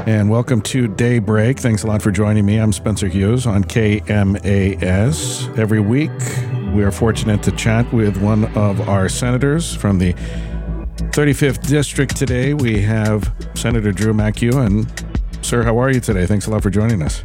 and welcome to Daybreak. Thanks a lot for joining me. I'm Spencer Hughes on KMAS. Every week, we are fortunate to chat with one of our senators from the 35th District. Today, we have Senator Drew McEwen. Sir, how are you today? Thanks a lot for joining us.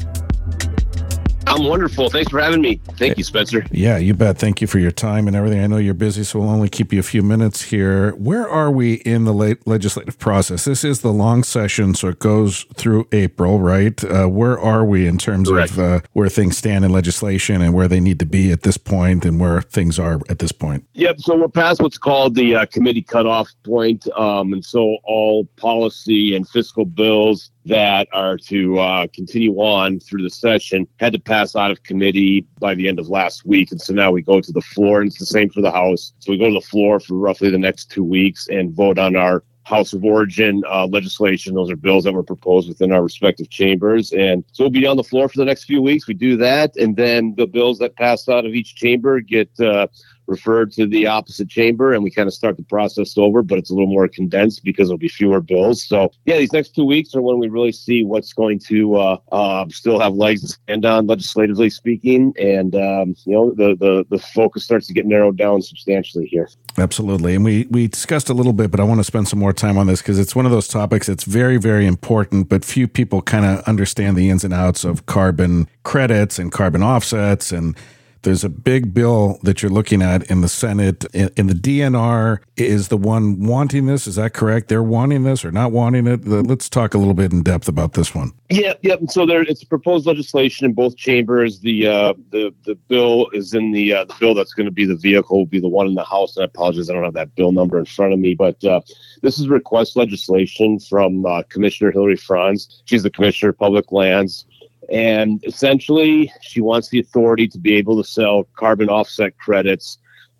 I'm wonderful. Thanks for having me. Thank you, Spencer. Yeah, you bet. Thank you for your time and everything. I know you're busy, so we'll only keep you a few minutes here. Where are we in the legislative process? This is the long session, so it goes through April, right? Where are we in terms of where things stand in legislation and where they need to be at this point and where things are at this point? Yep. So we're past what's called the committee cutoff point. And so all policy and fiscal bills that are to continue on through the session had to pass out of committee by the end of last week. And so now we go to the floor, and it's the same for the House. So we go to the floor for roughly the next 2 weeks and vote on our House of Origin legislation. Those are bills that were proposed within our respective chambers. And so we'll be on the floor for the next few weeks. We do that. And then the bills that pass out of each chamber get referred to the opposite chamber, and we kind of start the process over, but it's a little more condensed because there'll be fewer bills. So yeah, these next 2 weeks are when we really see what's going to still have legs to stand on, legislatively speaking. And, the focus starts to get narrowed down substantially here. Absolutely. And we discussed a little bit, but I want to spend some more time on this because it's one of those topics that's very, very important, but few people kind of understand the ins and outs of carbon credits and carbon offsets. And there's a big bill that you're looking at in the Senate. In the DNR is the one wanting this. Is that correct? They're wanting this or not wanting it? Let's talk a little bit in depth about this one. Yep. So it's proposed legislation in both chambers. The bill is in the bill that's going to be the vehicle will be the one in the House. And I apologize, I don't have that bill number in front of me, but this is request legislation from Commissioner Hillary Franz. She's the Commissioner of Public Lands. And essentially, she wants the authority to be able to sell carbon offset credits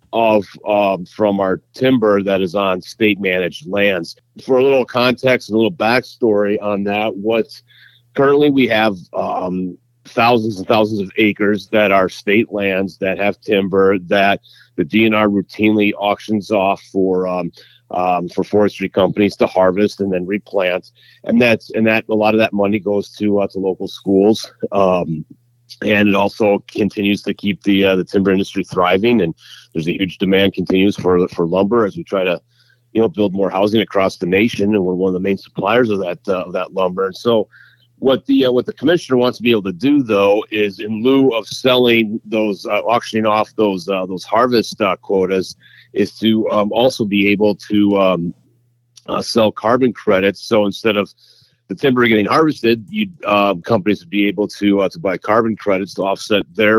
from our timber that is on state-managed lands. For a little context and a little backstory on that, currently we have thousands and thousands of acres that are state lands that have timber that the DNR routinely auctions off for forestry companies to harvest and then replant, and that a lot of that money goes to local schools, and it also continues to keep the timber industry thriving. And there's a huge demand continues for lumber as we try to build more housing across the nation, and we're one of the main suppliers of that lumber. And so what the commissioner wants to be able to do, though, is in lieu of selling those, auctioning off those harvest quotas, is to also be able to sell carbon credits. So instead of the timber getting harvested, companies would be able to buy carbon credits to offset their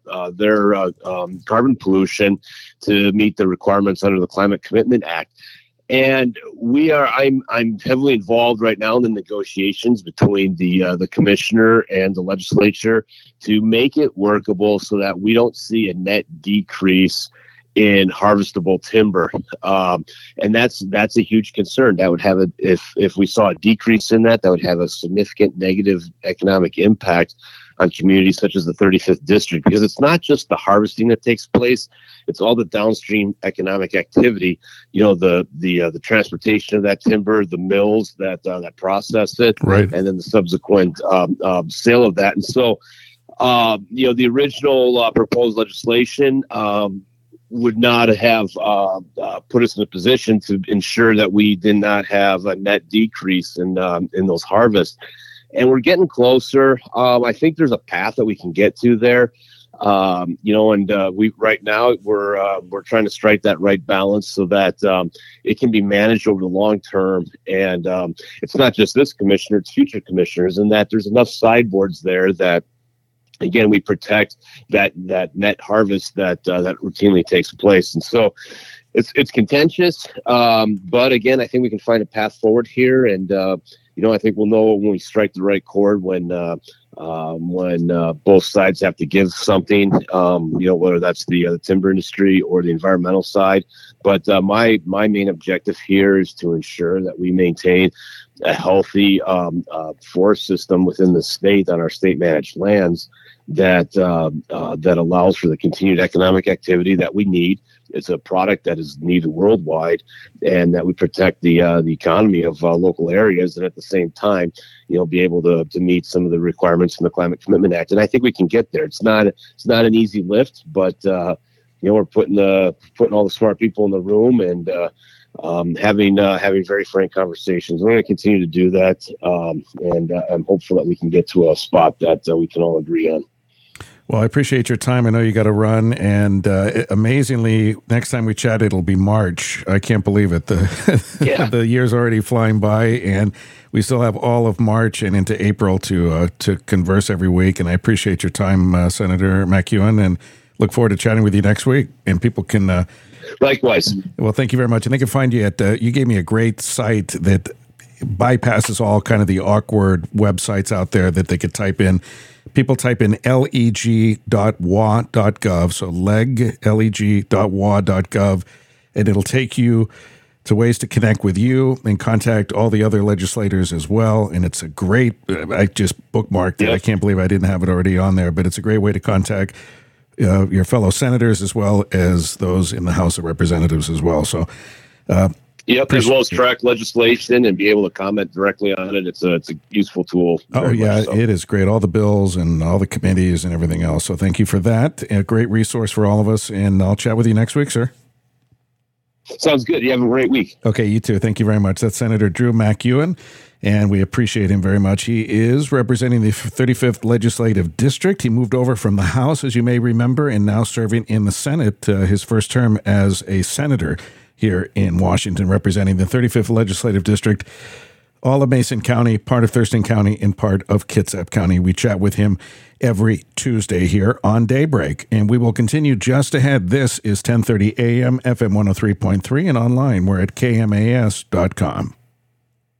carbon pollution to meet the requirements under the Climate Commitment Act. And I'm heavily involved right now in the negotiations between the commissioner and the legislature to make it workable so that we don't see a net decrease in harvestable timber. And that's a huge concern. That would have if we saw a decrease in that would have a significant negative economic impact on communities such as the 35th District, because it's not just the harvesting that takes place, it's all the downstream economic activity, the transportation of that timber, the mills that process it, right, and then the subsequent sale of that. And so, the original proposed legislation would not have put us in a position to ensure that we did not have a net decrease in those harvests. And we're getting closer. I think there's a path that we can get to there. We right now we're trying to strike that right balance so that it can be managed over the long term. And it's not just this commissioner; it's future commissioners, and that there's enough sideboards there that, again, we protect that net harvest that routinely takes place. And so it's contentious, but again, I think we can find a path forward here. And I think we'll know when we strike the right chord when both sides have to give something, whether that's the timber industry or the environmental side. But my main objective here is to ensure that we maintain a healthy forest system within the state on our state managed lands that allows for the continued economic activity that we need it's a product that is needed worldwide, and that we protect the economy of local areas, and at the same time, be able to meet some of the requirements from the Climate Commitment Act. And I think we can get there. It's not an easy lift, but we're putting all the smart people in the room and having very frank conversations. We're going to continue to do that, and I'm hopeful that we can get to a spot that we can all agree on. Well, I appreciate your time. I know you got to run, and amazingly, next time we chat, it'll be March. I can't believe it. The year's already flying by, and we still have all of March and into April to converse every week. And I appreciate your time, Senator McEwen, and look forward to chatting with you next week. And people can likewise. Well, thank you very much. And they can find you at. You gave me a great site that bypasses all kind of the awkward websites out there that they could type in. People type in leg.wa.gov, so leg.wa.gov, and it'll take you to ways to connect with you and contact all the other legislators as well. And it's a great, I just bookmarked it. I can't believe I didn't have it already on there, but it's a great way to contact your fellow senators as well as those in the House of Representatives as well. So, as well as track legislation and be able to comment directly on it. It's a useful tool. Oh, yeah, it is great. All the bills and all the committees and everything else. So thank you for that. A great resource for all of us. And I'll chat with you next week, sir. Sounds good. You have a great week. Okay, you too. Thank you very much. That's Senator Drew McEwen, and we appreciate him very much. He is representing the 35th Legislative District. He moved over from the House, as you may remember, and now serving in the Senate, his first term as a senator here in Washington, representing the 35th Legislative District, all of Mason County, part of Thurston County, and part of Kitsap County. We chat with him every Tuesday here on Daybreak, and we will continue just ahead. This is 1030 AM, FM 103.3, and online. We're at kmas.com.